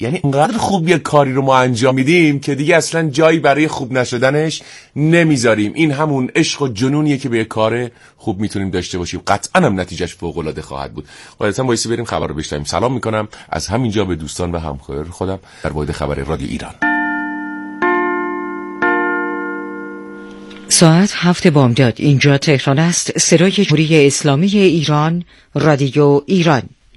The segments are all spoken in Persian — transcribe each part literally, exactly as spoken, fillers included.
یعنی انقدر خوب یه کاری رو ما انجام میدیم که دیگه اصلا جایی برای خوب نشدنش نمیذاریم. این همون عشق و جنونیه که به یه کار خوب میتونیم داشته باشیم. قطعا هم نتیجهش فوق العاده خواهد بود. قاعدتا وایسی بریم خبر رو بشنویم. سلام میکنم از همینجا به دوستان و همکار خودم در واحد خبر رادیو ایران. ساعت هفت بامداد. اینجا تهران است. صدای جمهوری اسلامی ایران، رادیو ایران.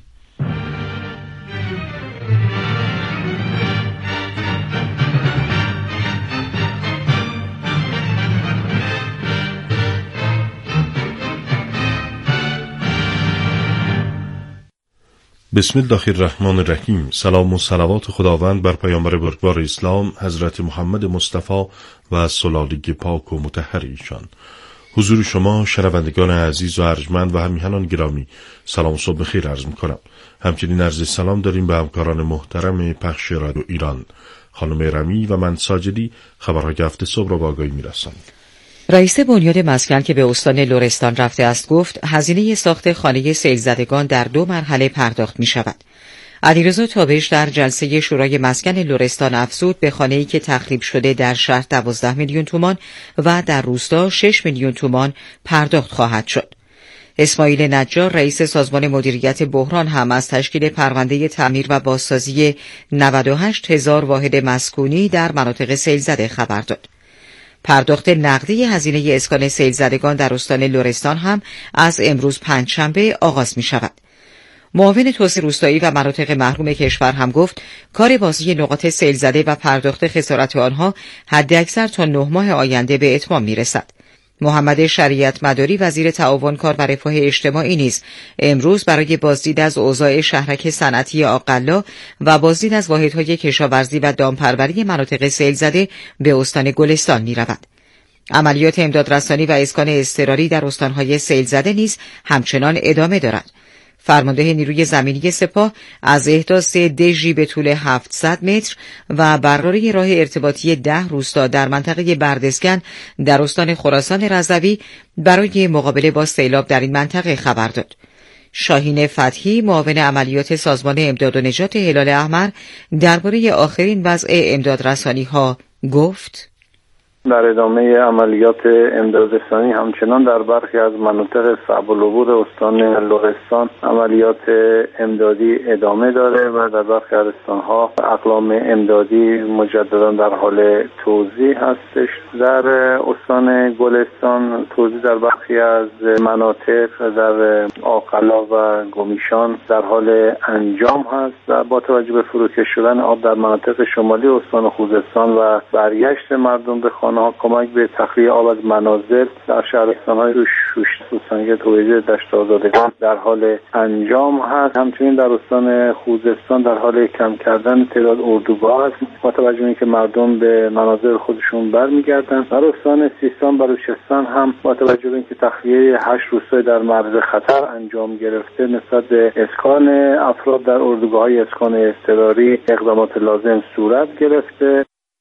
بسم الله الرحمن الرحیم. سلام و صلوات خداوند بر پیامبر بزرگوار اسلام حضرت محمد مصطفی و سلاله پاک و مطهر ایشان. حضور شما شنوندگان عزیز و ارجمند و همیهنان گرامی سلام و صبح خیر عرض می‌کنم. همچنین عرض سلام داریم به همکاران محترم پخش رادیو ایران. خانم رمی و من ساجدی خبرهای هفته صبح را با آگاهی می‌رسانیم. رئیس بنیاد مسکن که به استان لرستان رفته است گفت هزینه ساخت خانه سیل‌زدگان در دو مرحله پرداخت می شود. علیرضا تابش در جلسه شورای مسکن لرستان افزود به خانه‌ای که تخریب شده در شهر دوازده میلیون تومان و در روستا شش میلیون تومان پرداخت خواهد شد. اسماعیل نجار رئیس سازمان مدیریت بحران هم از تشکیل پرونده تعمیر و بازسازی نود و هشت هزار واحد مسکونی در مناطق سیل‌زده خبر داد. پرداخت نقدی هزینه اسکان سیل‌زدگان در استان لرستان هم از امروز پنجشنبه آغاز می شود. معاون توسعه روستایی و مناطق محروم کشور هم گفت کار بازی نقاط سیل‌زده و پرداخت خسارت آنها حداکثر تا نه ماه آینده به اتمام می رسد. محمد شریعت مداری وزیر تعاون کار و رفاه اجتماعی نیز امروز برای بازدید از اوضاع شهرک صنعتی آقلا و بازدید از واحدهای کشاورزی و دامپروری مناطق سیل‌زده به استان گلستان می‌رود. عملیات امدادرسانی و اسکان اضطراری در استانهای سیل‌زده نیز همچنان ادامه دارد. فرمانده نیروی زمینی سپاه از احداث دژی به طول هفتصد متر و برقراری راه ارتباطی ده روستا در منطقه بردسکن در استان خراسان رضوی برای مقابله با سیلاب در این منطقه خبر داد. شاهین فتحی معاون عملیات سازمان امداد و نجات هلال احمر درباره آخرین وضع امدادرسانی‌ها گفت: در ادامه عملیات امدادرسانی همچنان در برخی از مناطق صعب العبور استان لرستان عملیات امدادی ادامه داره و در برخی از استان‌ها اقلام امدادی مجددا در حال توزیع هستش. در استان گلستان توزیع در برخی از مناطق در آقلا و گمیشان در حال انجام هست و با توجه به فروکش شدن آب در مناطق شمالی استان خوزستان و برگشت مردم به خانه ها کمک به تخلیه آب از منازل در شهرستان‌های شوش، سوسنگه، تویجه، دشت آزادگان در حال انجام هست. همچنین در استان خوزستان در حال کم کردن تعداد اردوگاه است با توجه به اینکه مردم به منازل خودشون برمیگردن. در استان سیستان بلوچستان هم با توجه به اینکه تخلیه هشت روستای در معرض خطر انجام گرفته نسبت به اسکان افراد در اردوگاه‌های اسکان اضطراری اقدامات لازم صورت گرفته.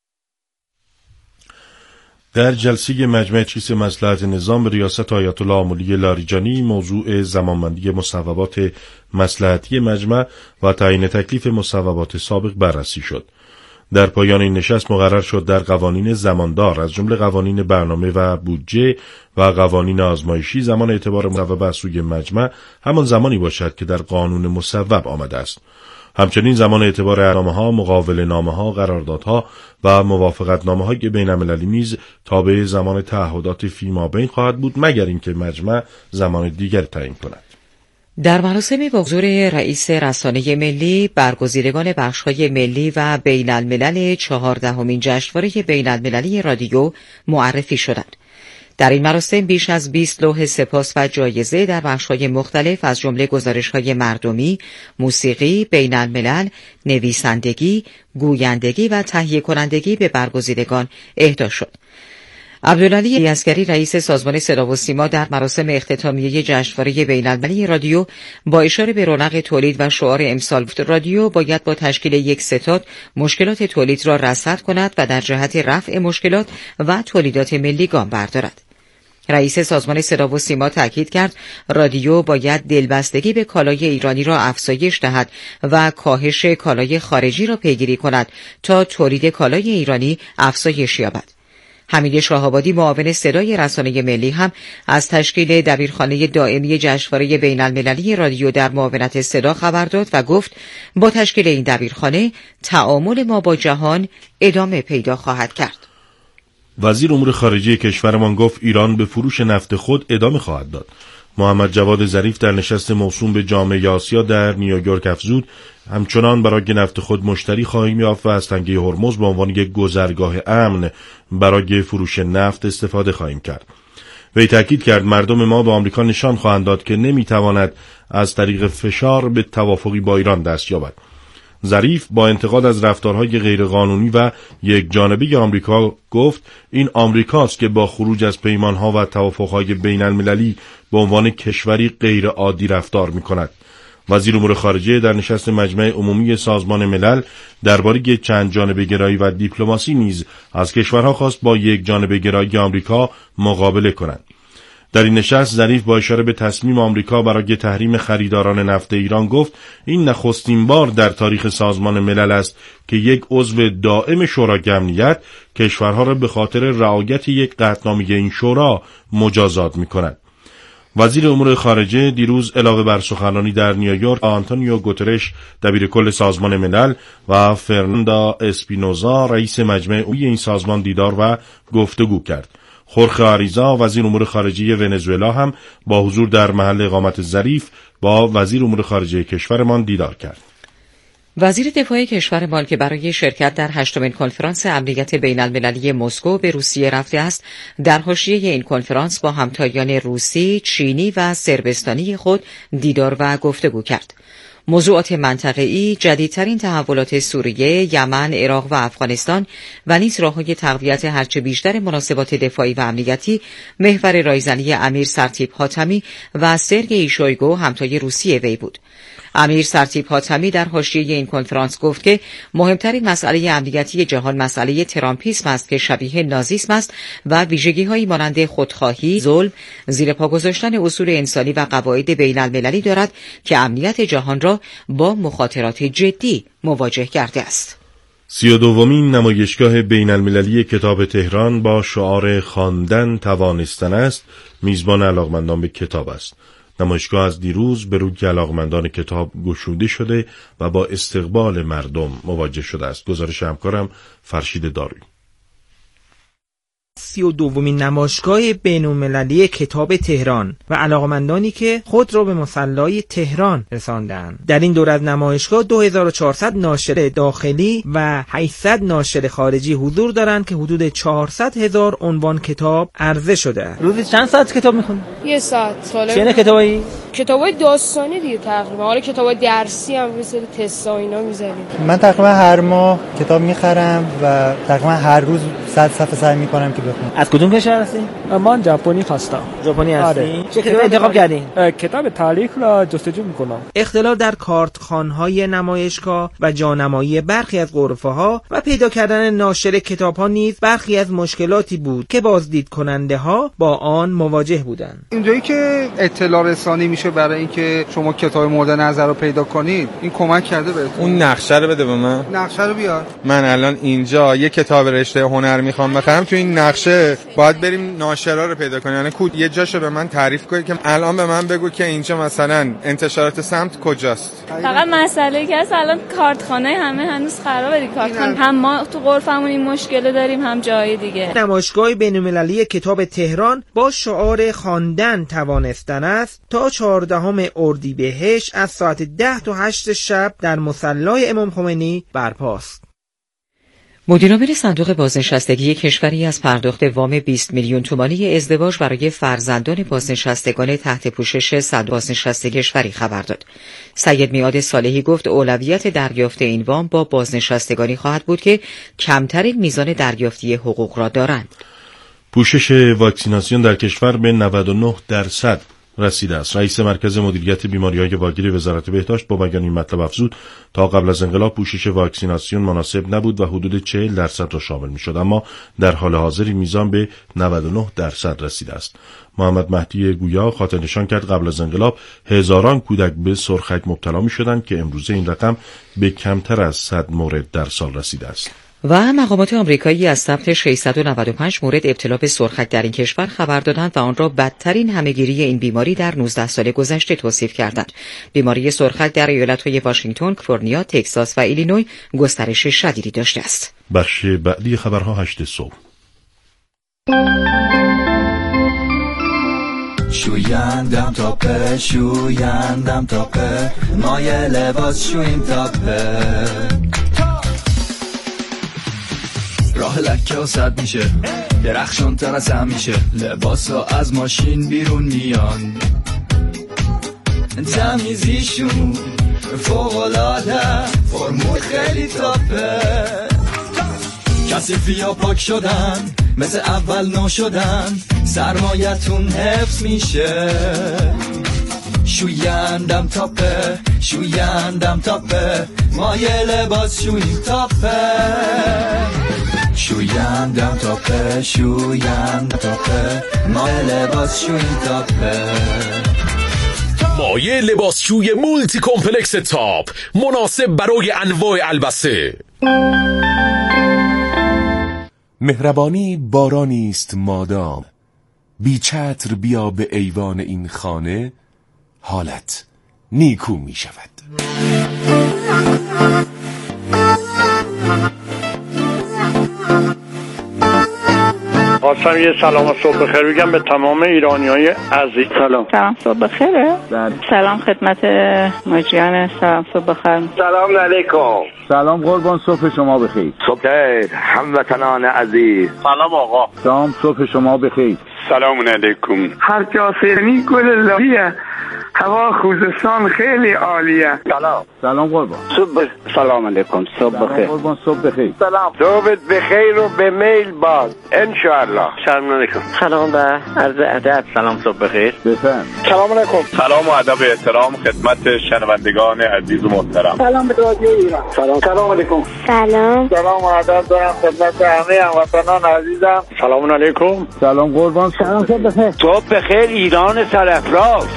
در جلسه مجمع چیست مصلحت نظام به ریاست آیت الله آملی لاریجانی موضوع زمانبندی مصوبات مصلحتی مجمع و تعیین تکلیف مصوبات سابق بررسی شد. در پایان این نشست مقرر شد در قوانین زماندار از جمله قوانین برنامه و بودجه و قوانین آزمایشی زمان اعتبار مصوبه از سوی مجمع همان زمانی باشد که در قانون مصوب آمده است. همچنین زمان اعتبار اعلامیه‌ها، مقاوله‌نامه‌ها، قراردادها و موافقتنامه‌های بین‌المللی نیز تابع زمان تعهدات فیمابین خواهد بود مگر اینکه مجمع زمان دیگر تعیین کند. در مراسمی با حضور رئیس رسانه ملی برگزیدگان بخش‌های ملی و بین‌الملل چهاردهمین جشنواره بین‌المللی رادیو معرفی شدند. در این مراسم بیش از بیست لوح سپاس و جایزه در بخش‌های مختلف از جمله گزارش‌های مردمی، موسیقی، بین‌الملل، نویسندگی، گویندگی و تهیه کنندگی به برگزیدگان اهدا شد. عبدالعلی یزگری رئیس سازمان صدا و سیما در مراسم اختتامیه جشنواره بین‌المللی رادیو با اشاره به رونق تولید و شعار امسال رادیو باید با تشکیل یک ستاد مشکلات تولید را رصد کند و در جهت رفع مشکلات و تولیدات ملی گام بردارد. رئیس سازمان صدا و سیما تاکید کرد رادیو باید دلبستگی به کالای ایرانی را افزایش دهد و کاهش کالای خارجی را پیگیری کند تا تولید کالای ایرانی افزایش یابد. حمید شاه‌آبادی معاون صدای رسانه ملی هم از تشکیل دبیرخانه دائمی جشنواره بین‌المللی رادیو در معاونت صدا خبر داد و گفت با تشکیل این دبیرخانه تعامل ما با جهان ادامه پیدا خواهد کرد. وزیر امور خارجه کشورمان گفت ایران به فروش نفت خود ادامه خواهد داد. محمد جواد ظریف در نشست موسوم به جامعه آسیا در نیویورک افزود همچنان برای نفت خود مشتری خواهیم یافت و از تنگه هرمز به عنوان یک گذرگاه امن برای فروش نفت استفاده خواهیم کرد. وی تاکید کرد مردم ما به آمریکا نشان خواهند داد که نمیتواند از طریق فشار به توافقی با ایران دست یابد. ظریف با انتقاد از رفتارهای غیرقانونی و یک جانبه آمریکا گفت این آمریکاست که با خروج از پیمانها و توافقهای بین المللی به عنوان کشوری غیر عادی رفتار می‌کند. وزیر امور خارجه در نشست مجمع عمومی سازمان ملل درباره چند جانبه گرایی و دیپلماسی نیز از کشورها خواست با یک جانبه گرایی آمریکا مقابله کنند. در این نشست ظریف با اشاره به تصمیم آمریکا برای تحریم خریداران نفت ایران گفت این نخستین بار در تاریخ سازمان ملل است که یک عضو دائم شورای امنیت کشورها را به خاطر رعایت یک قطعنامه این شورا مجازات می‌کند. وزیر امور خارجه دیروز علاوه بر سخنرانی در نیویورک آنتونیو گوترش دبیر کل سازمان ملل و فرناندا اسپینوزا رئیس مجمع عمومی این سازمان دیدار و گفتگو کرد. خورخه آریزا وزیر امور خارجه ونزوئلا هم با حضور در محل اقامت ظریف با وزیر امور خارجه کشورمان دیدار کرد. وزیر دفاع کشورمان که برای شرکت در هشتمین کنفرانس امنیت بین المللی مسکو به روسیه رفته است، در حاشیه این کنفرانس با همتایان روسی، چینی و صربستانی خود دیدار و گفتگو کرد. موضوعات منطقه‌ای، جدیدترین تحولات سوریه، یمن، عراق و افغانستان و نیز راه‌های تقویت هرچه بیشتر مناسبات دفاعی و امنیتی محور رایزنی امیر سرتیپ حاتمی و سرگئی شویگو همتای روسیه وی بود. امیر سرتیپ حاتمی در حاشیه این کنفرانس گفت که مهمترین مسئله امنیتی جهان مسئله ترامپیسم است که شبیه نازیسم است و ویژگی‌هایی مانند خودخواهی، ظلم، زیر پا گذاشتن اصول انسانی و قواعد بین المللی دارد که امنیت جهان را با مخاطرات جدی مواجه کرده است. سی و دومین نمایشگاه بین المللی کتاب تهران با شعار خواندن توانستن است میزبان علاقمندان به کتاب است. نمایشگاه از دیروز به روی علاقمندان کتاب گشوده شده و با استقبال مردم مواجه شده است. گزارش همکارم فرشید داروی. سی و دومین نمایشگاه بین‌المللی کتاب تهران و علاقمندانی که خود را به مصلی تهران رساندند. در این دور از نمایشگاه دو هزار و چهارصد ناشر داخلی و هشتصد ناشر خارجی حضور دارند که حدود چهارصد هزار عنوان کتاب عرضه شده. روزی چند ساعت کتاب میخونی؟ یه ساعت. چه کتابایی؟ کتابای داستانی دیگه تقریبا. حالا کتابای درسی هم مثل تستا اینا می‌ذاریم. من تقریبا هر ماه کتاب می‌خرم و تقریبا هر روز صد صفحه سعی می‌کنم که بخونم. از کدوم کشور هستی؟ من ژاپنی هستم. ژاپنی هستی؟ آره. چه کتاب انتخاب کردین؟ کتاب تاریخ را جستجو می‌کنم. اختلال در کارتخوان‌های نمایشگاه و جانمایی برخی از غرفه‌ها و پیدا کردن ناشر کتاب‌ها نیز برخی از مشکلاتی بود که بازدید کننده‌ها با آن مواجه بودند. اینجایی که اطلاع رسانی میشه برای اینکه شما کتاب مورد نظر رو پیدا کنید، این کمک کرده بهتون؟ اون نقشه رو بده به من. نقشه رو بیار. من الان اینجا یه کتاب رشته هنر میخوام بخرم، تو این نقشه باید بریم ناشرا رو پیدا کنیم. یعنی کد یه جاشو به من تعریف کنید که الان به من بگو که اینجا مثلا انتشارات سمت کجاست. فقط مسئله که هست الان کارتخانه همه هنوز خرابه دیگه. کارتخانه هم ما تو غرفمون این مشکل داریم هم جای دیگه. نمایشگاه بین‌المللی کتاب تهران با شعار خواندن توانستن است تا چهاردهم اردیبهشت از ساعت ده تا هشت شب در مصلی امام خمینی برپاست. مدیرعامل صندوق بازنشستگی کشوری از پرداخت وام بیست میلیون تومانی ازدواج برای فرزندان بازنشستگان تحت پوشش صندوق بازنشستگی کشوری خبر داد. سید میعاد صالحی گفت اولویت دریافت این وام با بازنشستگانی خواهد بود که کمترین میزان دریافتی حقوق را دارند. پوشش واکسیناسیون در کشور به نود و نه درصد رسیده است. رئیس مرکز مدیریت بیماری‌های واگیر وزارت بهداشت با بیان این مطلب افزود تا قبل از انقلاب پوشش واکسیناسیون مناسب نبود و حدود چهل درصد را شامل می‌شد، اما در حال حاضر این میزان به نود و نه درصد رسیده است. محمد مهدی گویا خاطر نشان کرد قبل از انقلاب هزاران کودک به سرخک مبتلا می‌شدند که امروزه این رقم به کمتر از صد مورد در سال رسیده است. و مقامات آمریکایی از ثبت ششصد و نود و پنج مورد ابتلا به سرخک در این کشور خبر دادند و آن را بدترین همه‌گیری این بیماری در نوزده سال گذشته توصیف کردند. بیماری سرخک در ایالت‌های واشنگتن، کالیفرنیا، تگزاس و ایلینوی گسترش شدیدی داشته است. بخش بعدی خبرها هشت صبح. شویندم تاپه شویندم تاپه مای لباس شویم تاپه راه لکه و سد میشه درخشان تر از همیشه لباس ها از ماشین بیرون میان تمیزیشون فوق‌العاده فرمول خیلی تاپه کثیفی ها پاک شدن مثل اول نو شدن سرمایتون حفظ میشه شویندم تاپه شویندم تاپه ما یه لباس شویم تاپه شویندم تاپه شویندم تاپه ما یه لباس شویم تاپه مایه لباسشوی مولتی کمپلکس تاپ مناسب برای انواع البسه. مهربانی بارانی است مادام، بی چتر بیا به ایوان این خانه، حالت نیکو می شود. خواستم یه سلام و صبح بخیر بگم به تمام ایرانیای عزیز. سلام. سلام صبح بخیره. سلام خدمت مجریان. سلام صبح بخیر. سلام علیکم. سلام قربان، صبح شما بخیر. صبح بخیر هموطنان عزیز. سلام آقا. سلام صبح شما بخیر. سلام علیکم. هر کاسرنی گل لایه هوا خوزستان خیلی عالیه. سلام. سلام قربان. صبح سلام علیکم. صبح بخیر. سلام قربان، صبح بخیر. سلام. صبحت بخیر و به میل باد ان شاء الله. سلام علیکم. سلام و عرض ادب. سلام صبح بخیر. بفرم. سلام علیکم. سلام و ادب و احترام خدمت شنوندگان عزیز و محترم. سلام به رادیو ایران. سلام. سلام علیکم. سلام. سلام و ادب دارم خدمت همه هموطنان عزیزم. سلام علیکم. سلام قربان. سلام صبح بخیر. صبح بخیر ایران سرافراز.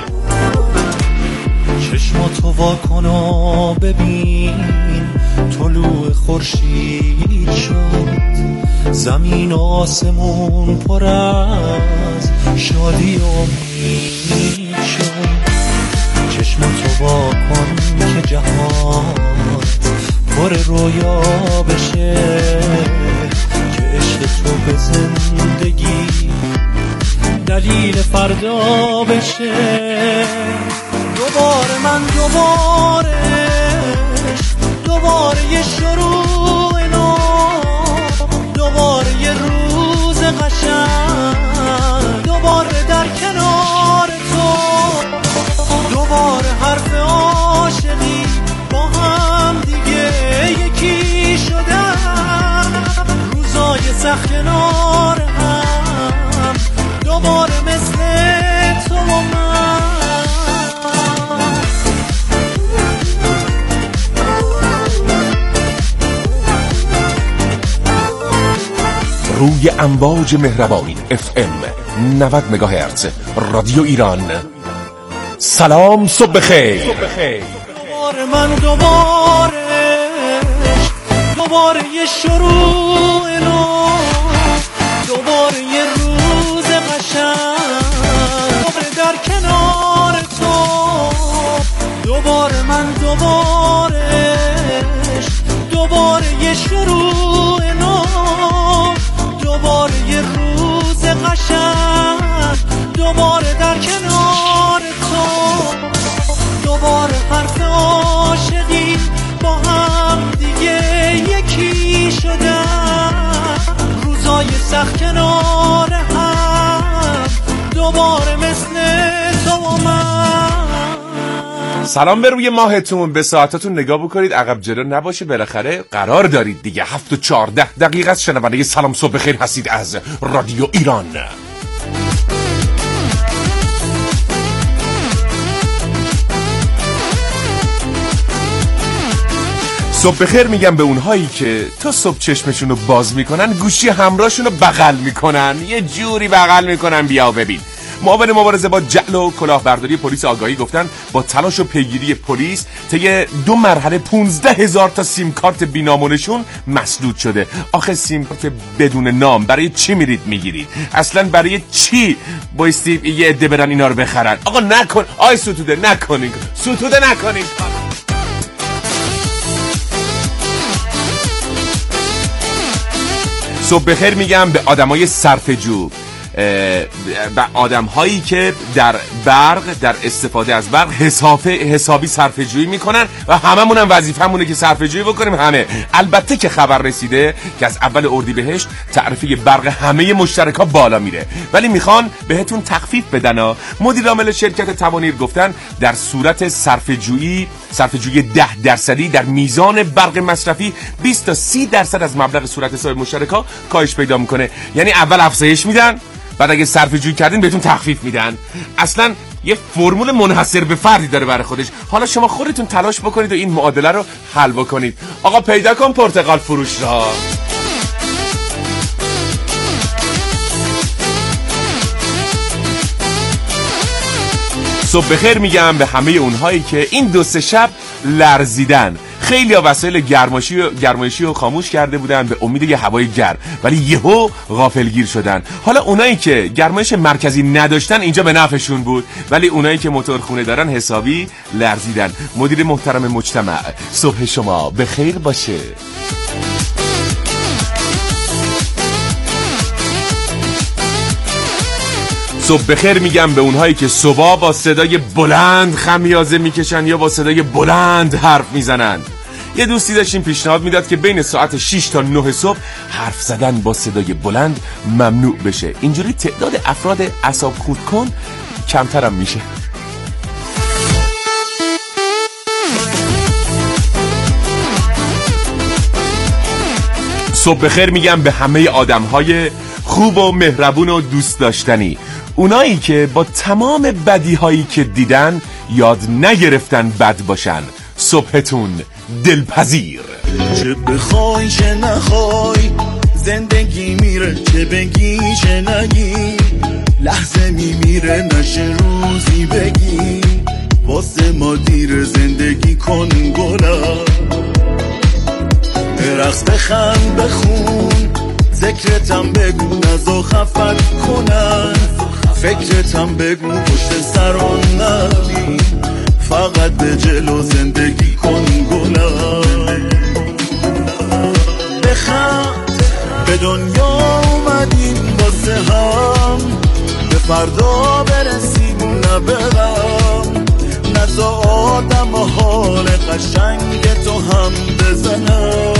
چشماتو وا کن و ببین طلوع خورشید شد، زمین و آسمون پر از شادی و امید شد. چشماتو وا کن که جهان پر رویا بشه، که عشق تو به زندگی دلیل فردا بشه. دوباره من دوباره دوباره یه شروع نو، دوباره یه روز قشنگ، دوباره در کنار تو، دوباره حرف عاشقی با هم دیگه یکی شدن، روزای سخت کنار هم دوباره مثل تو و من. روی امواج مهربانی اف ام نود مگاهرتز رادیو ایران. سلام صبح بخیر. دوباره من دوباره دوباره یه شروع نو، دوباره یه روز قشنگ، دوباره در کنار تو، دوباره من دوباره دوباره یه شروع نو، دوباره یه روز قشنگ، دوباره در کنار تو، دوباره حرف عاشقی با هم دیگه یکی شدن، روزای سخت کنار هم دوباره مثل تو و من. سلام به روی ماهتون. به ساعتاتون نگاه بکنید، عقب جلو نباشه، بالاخره قرار دارید دیگه. هفت و چارده دقیقه از شنونده سلام صبح بخیر هستید از رادیو ایران. صبح بخیر میگم به اونهایی که تا صبح چشمشون رو باز میکنن گوشی همراهشون رو بغل میکنن، یه جوری بغل میکنن بیا ببین. معاون مبارزه با جعل و کلاهبرداری پلیس آگاهی گفتن با تلاش و پیگیری پلیس طی دو مرحله پونزده هزار تا سیم کارت بینامونشون مسدود شده. آخه سیم کارت بدون نام برای چی میرید میگیرید؟ اصلا برای چی بایستی یه عده برن اینا رو بخرن؟ آقا نکن، آی ستوده نکنین، ستوده نکنین. صبح بخیر میگم به آدمای صرفه‌جو، به آدم هایی که در برق، در استفاده از برق حسابی حسابی صرفه جویی میکنن و هممون هم وظیفه‌مونه که صرفه جویی بکنیم همه. البته که خبر رسیده که از اول اردیبهشت تعرفه برق همه مشترکا بالا میره، ولی میخوان بهتون تخفیف بدن ها. مدیر عامل شرکت توانیر گفتن در صورت صرفه جویی صرفه جویی ده درصدی در میزان برق مصرفی بیست تا سی درصد از مبلغ صورت حساب مشترکا کاهش پیدا میکنه. یعنی اول افزایش میدن، بعد اگه صرفه جویی کردین بهتون تخفیف میدن. اصلا یه فرمول منحصر به فردی داره برای خودش. حالا شما خودتون تلاش بکنید و این معادله رو حل بکنید. آقا پیدا کن پرتقال فروش را. صبح بخیر میگم به همه اونهایی که این دو سه شب لرزیدن. خیلی ها وسایل گرمایشی و گرمایشی رو خاموش کرده بودن به امید یه هوای گرم، ولی یهو غافلگیر شدن. حالا اونایی که گرمایش مرکزی نداشتن اینجا به نفعشون بود، ولی اونایی که موتورخونه دارن حسابی لرزیدن. مدیر محترم مجتمع، صبح شما بخیر باشه. صبح بخیر میگم به اونهایی که صبح با صدای بلند خمیازه میکشن یا با صدای بلند حرف میزنن. یه دوستی داشتیم پیشنهاد میداد که بین ساعت شش تا نه صبح حرف زدن با صدای بلند ممنوع بشه، اینجوری تعداد افراد اعصاب خورد کن کمترم میشه. صبح بخیر میگم به همه آدمهای خوب و مهربون و دوست داشتنی، اونایی که با تمام بدیهایی که دیدن یاد نگرفتن بد باشن. صبحتون دلپذیر. چه بخوای چه نخوای زندگی میره، چه بگی چه نگی لحظه میمیره، نشه روزی بگی واسه ما دیر زندگی کن گلم. برقص بخند بخون ذکرتم بگو نزا خفت کنن، فکرتم بگو پشت سران نبی، فقط به جلو زندگی کن گلم. بخند به دنیا اومدیم واسه هم، به فردا برسیم نه به غم، نزا آدم و حال قشنگ تو هم بزنم.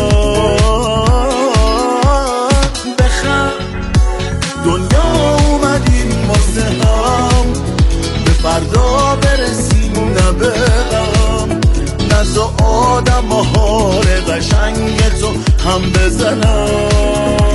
دنیا اومدیم واسه هم، به فردا برسیم نه به غم، نزا آدم و حال قشنگ تو هم بزنم.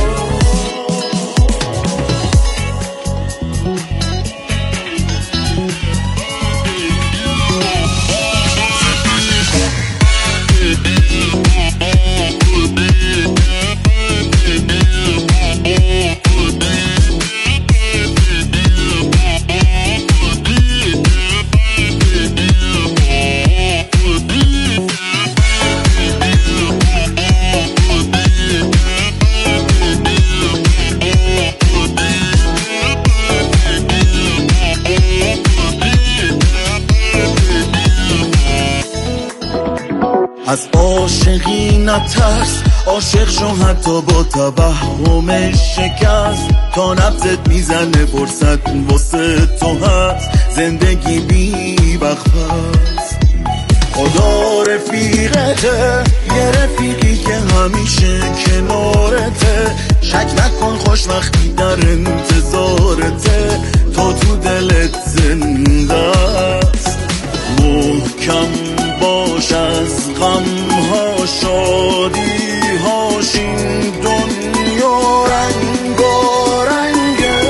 از عاشقی نترس، عاشق شو حتی با توهم شکست، تا نبضت میزنه فرصت واسه تو هست، زندگی بی وقت پس. خدا رفیقته، یه رفیقی که همیشه کنارته، شک نکن خوشبختی در انتظارته، تا تو دلت زنده است. محکم باش از غم ها شادی هاش، این دنیا رنگارنگه.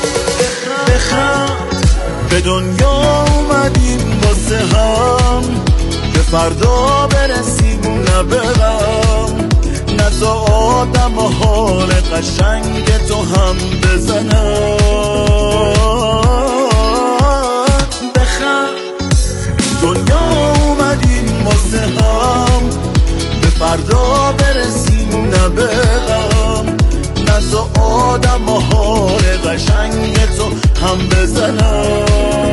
بخند به دنیا اومدیم واسه هم، فردا برسیم نه به غم، نه تا آدم حال قشنگ تو هم بزنم. بخند دنیا اومدیم واسه هم، به فردا برسیم نه به غم، نه تا آدم حال قشنگ تو هم بزنم.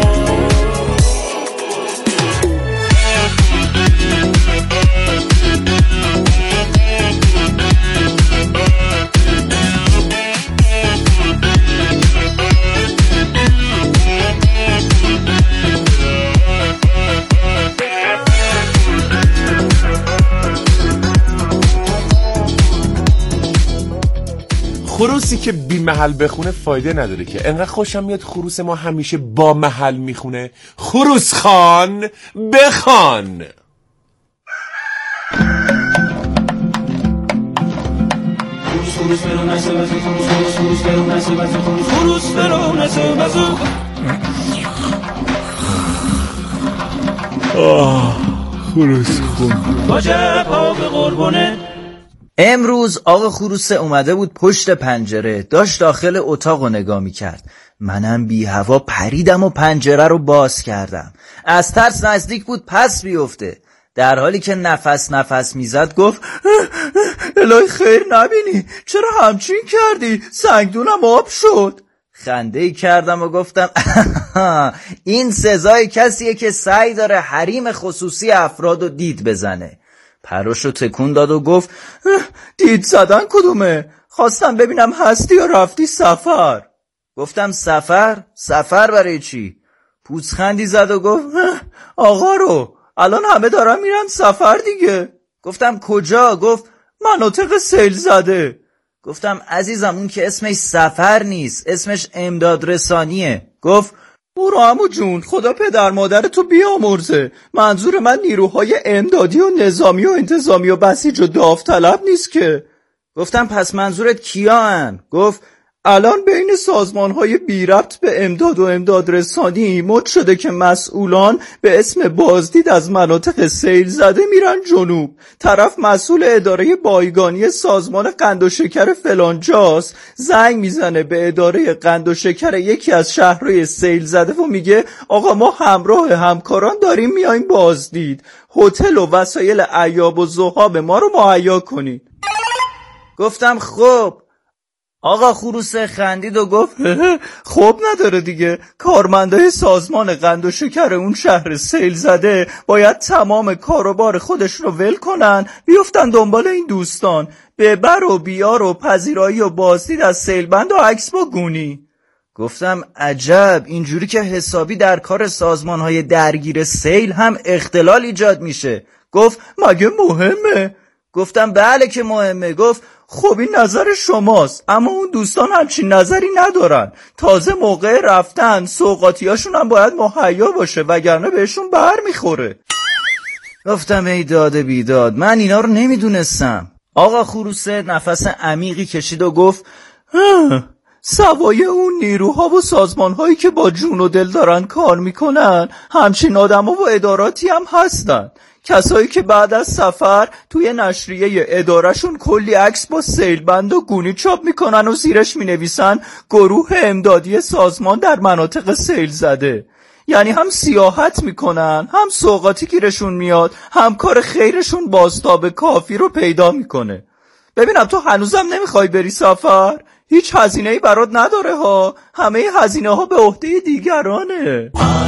خروسی که بی محل بخونه فایده نداره که. انقدر خوشم میاد خروس ما همیشه با محل میخونه. خروس خان بخوان. آه خروس خون واجب ها به قربونه. امروز آقا خروسه اومده بود پشت پنجره، داشت داخل اتاق رو نگاه میکرد. منم بی هوا پریدم و پنجره رو باز کردم. از ترس نزدیک بود پس بیفته. در حالی که نفس نفس میزد گفت الهی خیر نبینی، چرا همچین کردی؟ سنگدونم آب شد. خنده ای کردم و گفتم این سزای کسیه که سعی داره حریم خصوصی افراد رو دید بزنه. پروشو تکون داد و گفت دید زدن کدومه؟ خواستم ببینم هستی یا رفتی سفر. گفتم سفر؟ سفر برای چی؟ پوزخندی زد و گفت آقا رو الان همه دارن میرن سفر دیگه. گفتم کجا؟ گفت مناطق سیل زده. گفتم عزیزم اون که اسمش سفر نیست، اسمش امداد رسانیه. گفت برو عمو جون، خدا پدر مادر تو بیامرزه، منظور من نیروهای امدادی و نظامی و انتظامی و بسیج و داوطلب نیست که. گفتم پس منظورت کیا هن؟ گفت الان بین سازمانهای بی ربط به امداد و امداد رسانی مد شده که مسئولان به اسم بازدید از مناطق سیل زده میرن جنوب. طرف مسئول اداره بایگانی سازمان قند و شکر فلانجاست، زنگ میزنه به اداره قند و شکر یکی از شهرهای سیل زده و میگه آقا ما همراه همکاران داریم میایم بازدید، هتل و وسایل عیاب و ذهاب ما رو مهیا کنید. گفتم خب. آقا خروسه خندید و گفت خوب نداره دیگه، کارمندای سازمان قند و شکر اون شهر سیل زده باید تمام کاروبار خودش رو ول کنن بیفتن دنبال این دوستان، به بر و بیار و پذیرایی و بازدید از سیلبند و عکس با گونی. گفتم عجب، اینجوری که حسابی در کار سازمانهای درگیر سیل هم اختلال ایجاد میشه. گفت مگه مهمه؟ گفتم بله که مهمه. گفت خب این نظر شماست، اما اون دوستان همچین نظری ندارن. تازه موقع رفتن سوغاتیاشون هم باید مهیا باشه وگرنه بهشون بر میخوره. گفتم ای داد بیداد، من اینا رو نمیدونستم. آقا خروسه نفس عمیقی کشید و گفت سوای اون نیروها و سازمانهایی که با جون و دل دارن کار میکنن، همچین آدم ها و اداراتی هم هستن. کسایی که بعد از سفر توی نشریه ادارهشون کلی عکس با سیلبند و گونی چاپ میکنن و زیرش مینویسن گروه امدادی سازمان در مناطق سیل زده. یعنی هم سیاحت میکنن، هم سوغاتی گیرشون میاد، هم کار خیرشون بازتاب کافی رو پیدا میکنه. ببینم تو هنوزم نمیخوای بری سفر؟ هیچ هزینه‌ای برات نداره ها، همه هزینه ها به عهده دیگرانه.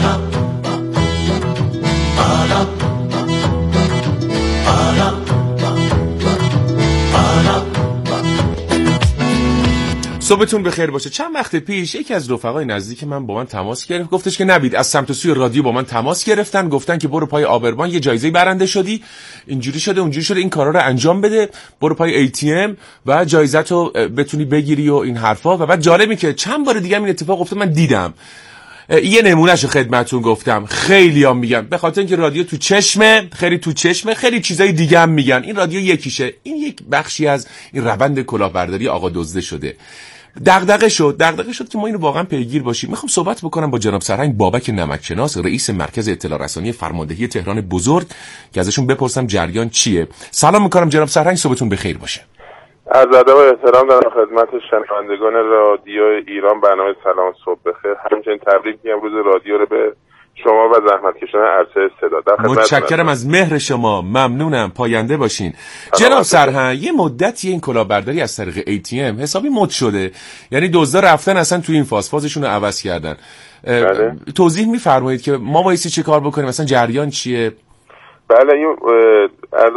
صبحتون بخیر باشه. چند وقت پیش یکی از رفقای نزدیک من با من تماس گرفت، گفتش که نبید از سمت سوی رادیو با من تماس گرفتن، گفتن که برو پای آبربان یه جایزه برنده شدی، اینجوری شده اونجوری شده، این کارا رو انجام بده، برو پای ای تی ام و جایزه‌تو بتونی بگیری و این حرفا. و بعد جالبی که چند بار دیگه این اتفاق افتاد، من دیدم. یه نمونهشو خدمتتون گفتم. خیلی‌ها میگن به خاطر اینکه رادیو تو چشمه، خیلی تو چشمه، خیلی چیزای دیگه هم میگن این رادیو یکیشه. این یک بخشی از این روند کلاهبرداری آقا دزده شده. دغدغه شد دغدغه شد که ما اینو واقعا پیگیر باشیم. میخوام صحبت بکنم با جناب سرهنگ بابک نمکشناس، رئیس مرکز اطلاع رسانی فرماندهی تهران بزرگ، که ازشون بپرسم جریان چیه. سلام میکنم جناب سرهنگ، صبحتون بخیر باشه. از ادب و احترام دارم خدمت شنوندگان رادیو ایران برنامه سلام صبح بخیر. همچنین تبریک میگم روز رادیو رو به شما و زحمتکشان عرصه صدا. متشکرم از مهر شما، ممنونم، پاینده باشین. جناب سرهنگ، یه مدتی این کلاهبرداری از طریق ای تی ام حسابی مد شده، یعنی دزدا رفتن اصلا تو این فاز فازشون رو عوض کردن. بله. توضیح میفرمایید که ما بایستی چه کار بکنیم، مثلا جریان چیه؟ بله، این از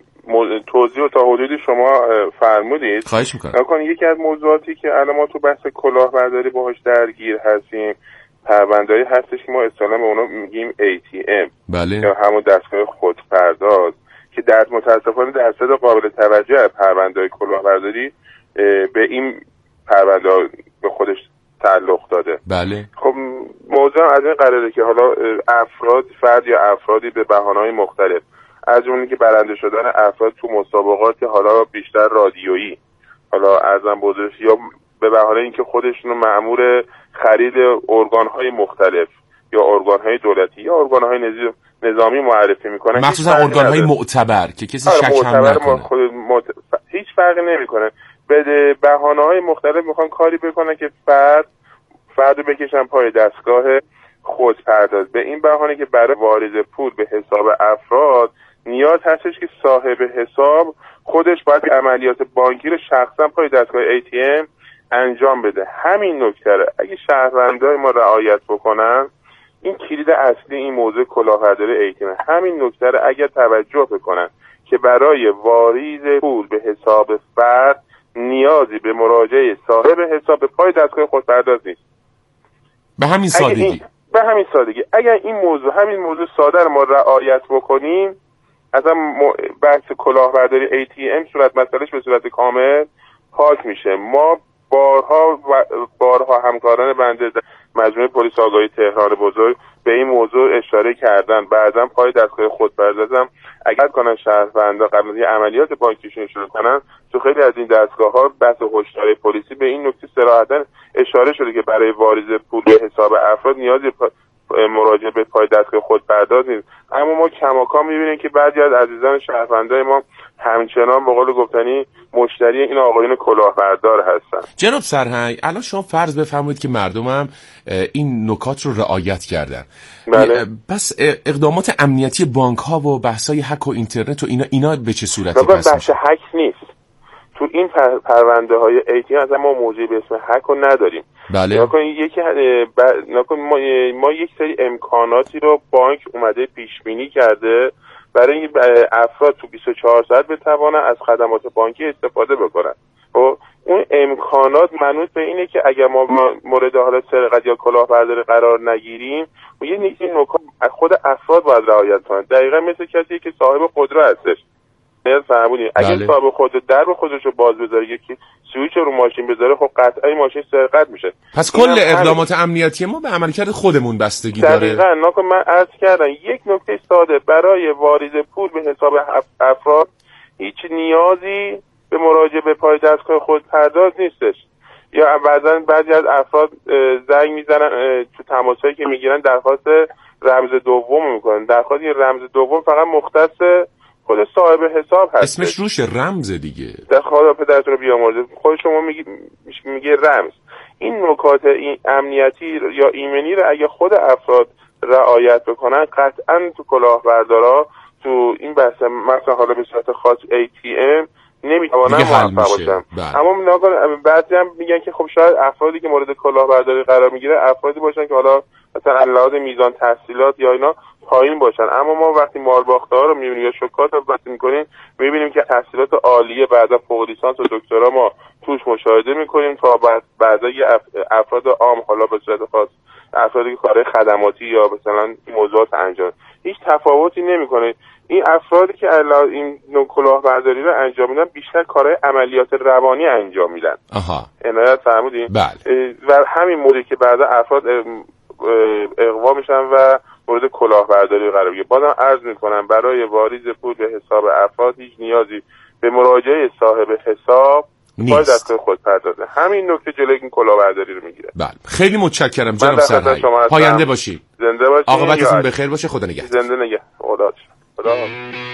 توضیح تا حدودی شما فرمودید. خواهش میکنم. نکنید یکی از موضوعاتی که الان ما تو بحث کلاهبرداری باهاش درگیر هستیم پرونده‌ای هستش که ما اصطلاحاً به اونا میگیم ای تی ام. بله. یا همون دستگاه خودپرداز که در متاسفانه درصد قابل توجه از پرونده‌های کلاهبرداری به این پرونده به خودش تعلق داده. بله. خب موضوع از این قراره که حالا افراد فرد یا افرادی به بهانه‌های مختلف از جمله که برنده شدن افراد تو مسابقات حالا بیشتر رادیویی، حالا ارزم بزرگش، یا به بهانه اینکه خودشونو مأمور خرید ارگان‌های مختلف یا ارگان‌های دولتی یا ارگان‌های نظامی معرفی میکنن، مخصوصا ارگان‌های معتبر که کسی شک هم نکنه، خود مت... هیچ فرقی نمیکنه. به بهانه‌های مختلف میخوان کاری بکنن که فرد فردو بکشن پای دستگاه خودپرداز، به این بهانه که برای واریز پول به حساب افراد نیاز هستش که صاحب حساب خودش باید عملیات بانکی رو شخصا پای دستگاه ای تی ام انجام بده. همین نکته رو اگه شهروندای ما رعایت بکنن، این کلید اصلی این موضوع کلاهبرداری ای تی ام، همین نکته رو اگر توجه بکنن که برای واریز پول به حساب فرد نیازی به مراجعه صاحب حساب به پای دستگاه خودپرداز نیست. به همین سادگی این... به همین سادگی اگر این موضوع همین موضوع ساده رو ما رعایت بکنیم، اصلا بحث کلاهبرداری ای تی ام صورت مسئلهش به صورت کامل پاک میشه. ما بارها و بارها همکاران بنده مجموعه پلیس آگاهی تهران بزرگ به این موضوع اشاره کردن. بعضا پای دستگاه خودپردازم اگر کنن شهروندا قبل از عملیات بانکیشون شروع کنن، تو خیلی از این دستگاه‌ها بحث هشداری پلیسی به این نکته صراحتاً اشاره شده که برای واریز پول به حساب افراد نیازی مراجعه به پای دستگاه خودپرداز نیست. اما ما کماکان می‌بینیم که بعضی از عزیزان شهروندای ما همچنان به قول گفتنی مشتری این آقایون کلاهبردار هستن. جناب سرهنگ، الان شما فرض بفرمایید که مردم هم این نکات رو رعایت کردن. بله. پس اقدامات امنیتی بانک‌ها و بحث‌های هک و اینترنت و اینا اینا به چه صورتی پس بحث هک نیست. تو این پر پرونده های ای تی ام اصلا ما موضوعی به اسم هک رو نداریم. بله. نکن یکی ب... نکن ما... ما یک سری امکاناتی رو بانک اومده پیش بینی کرده برای اینکه افراد تو بیست و چهار ساعت بتوانن از خدمات بانکی استفاده بکنن. و اون امکانات منوط به اینه که اگر ما مورد حالت سرقت یا کلاهبرداری قرار نگیریم، و یه نیکی نکات خود افراد باید رعایت کنن. دقیقاً مثل کسی که صاحب خودرو هستش. نیاز فرمودین اگه بله. صاحب خود درب خودش رو باز بذاره، یکی سویچ رو ماشین بذاره، خب قطعا ماشین سرقت میشه. پس کل اقدامات امنیتی ما به عملکرد خودمون بستگی داره. دقیقاً. نکن من عرض کردم یک نکته ساده، برای واریز پول به حساب افراد هیچ نیازی به مراجعه به پای دستگاه خودپرداز نیستش. یا بعضا بعضی از افراد زنگ میزنن تو تماسایی که میگیرن درخواست رمز دوم میکنن. درخواست رمز دوم فقط مختص خود صاحب حساب هست. اسمش روش رمز دیگه. در خدا پدرتون رو بیامرزه. خود شما میگی میگه رمز. این نکات این امنیتی یا ایمنی رو اگه خود افراد رعایت بکنن، قطعا تو کلاهبردارا تو این بحث مثلا حالا به صورت خاص ای تی ام نمیتوانن موفق باشن. اما بعضی هم میگن که خب شاید افرادی که مورد کلاهبرداری قرار میگیره افرادی باشن که حالا مثلا علاوه میزان تحصیلات یا اینا پایین باشن. اما ما وقتی مالباخته‌ها رو میبینیم یا شکات رو بحث میکنیم، میبینیم که تحصیلات عالیه بعد از فوق لیسانس و دکترا ما توش مشاهده میکنیم تا بعد بعدا یه افراد عام حالا به صورت خاص افرادی که کار خدماتی یا مثلا موضوعات انجام هیچ تفاوتی نمیکنه. این افرادی که این نوع کلاهبرداری رو انجام میدن بیشتر کارهای عملیات روانی انجام میدن. آها. عنایت فرمودین؟ بله. و همین موردی که بعدا افراد اقوا میشن و مورد کلاهبرداری قرار میگیره. بازم عرض میکنم برای واریز پول به حساب افراد هیچ نیازی به مراجعه صاحب حساب نیست. دست خود پردازه. همین نکته جلوی این کلاهبرداری رو میگیره. بله خیلی متشکرم جناب سرهنگ. پاینده باشی. زنده باشی. عاقبتتون بخیر باشه. خدا نگهدار. زنده نگه. خدا خدا